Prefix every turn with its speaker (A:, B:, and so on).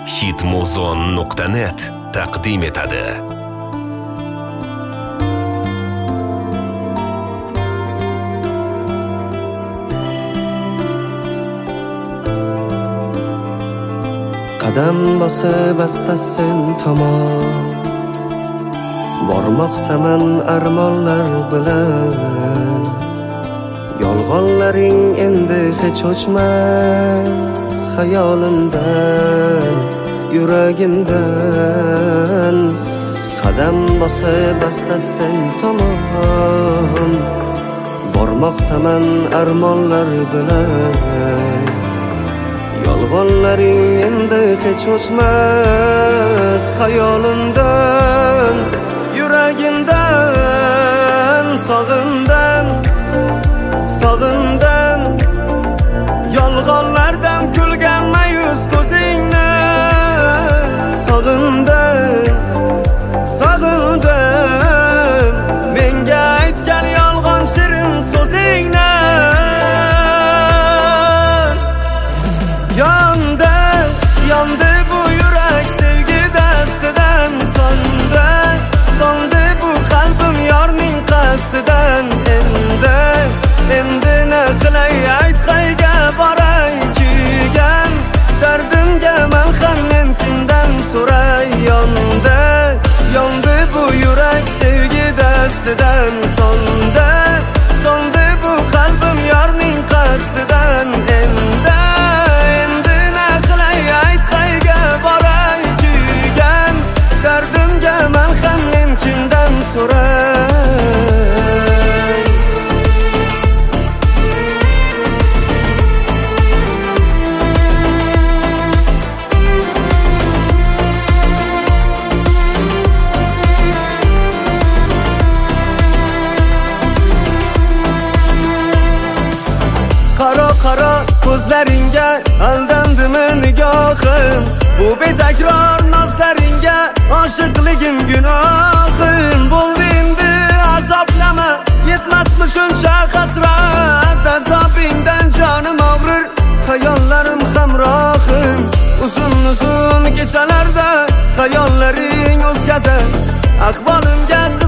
A: hitmuzon.net taqdim etadi.
B: Qadam bosib asta sen tomon bormoqdaman armonlar bilan. Yolg'onlaring endi hech o'chmas xayolimdan, yuragimdan. Qadam bosib asta sen tomon bormoqdaman armonlar bilan. Yolg'onlaring endi hech o'chmas xayolimdan, yuragimdan. Sog'indan yolg'onlardan kulgan mayus ko'zingni. Sog'indan menga aytgan yolg'on shirin so'zingni. Yondi bu yurak sevgi dastidan, so'ndi bu qalbim yorning qasdidan. Endi na qilay ayt, qayga boray kuygan dardimga malham men kimdan so'ray. Yondi bu yurak sevgi dastidan, so'ndi bu qalbim yorning qasdidan. Endi na qilay ayt, qayga boray kuygan dardimga malham men kimdan so'ray. Qaro ko'zlaringga aldandimi nigohim? Bu betakror nozlaringga oshiqligim gunohim. Bo'ldi endi azoblama, yetmasmi shuncha hasrat? Azobingdan jonim og'rir, xayollarim hamrohim. Uzun kechalarda xayollaring o'zgada, ahvolimga